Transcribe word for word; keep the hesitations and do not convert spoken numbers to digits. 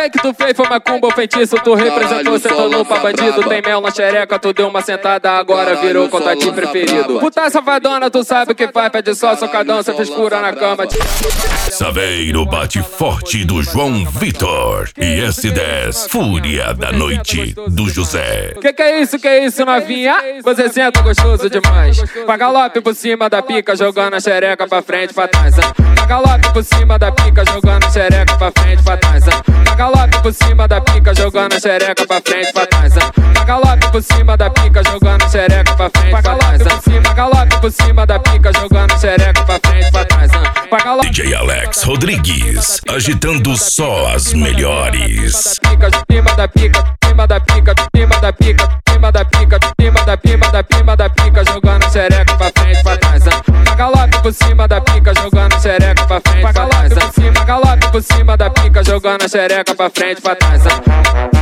aí que tu fez foi macumba ou feitiço. Tu representou, sentou no pra bandido. Tem mel na xereca, tu deu uma sentada, agora virou contatinho preferido. Puta safadona, tu sabe o que faz, pede só socadão, cê fez pura na cama. Saveiro bate forte do João Vitor e S dez, Fúria da Noite do José. Que que é isso, que é isso, novinha? Você senta gostoso demais. Pra galope por cima da pica, jogando a xereca pra frente, pra trás. Pra galope por cima da pica, jogando a xereca pra frente, pra trás. Pra galope por cima da pica, jogando a xereca pra frente, pra trás. Pra galope por cima da pica, jogando a xereca pra frente, pra trás. Pra galope por cima da pica, jogando a xereca pra frente, pra trás. D J Alex Rodrigues, agitando só as melhores. Cima da pica, cima da pica, cima da pica, cima da pica, cima da pica, da cima da pica, jogando a xereca pra frente, pra trás. Pra galope por cima da pica, jogando a xereca pra frente, pra trás. Galope por cima da pica, jogando a xereca pra frente, pra trás.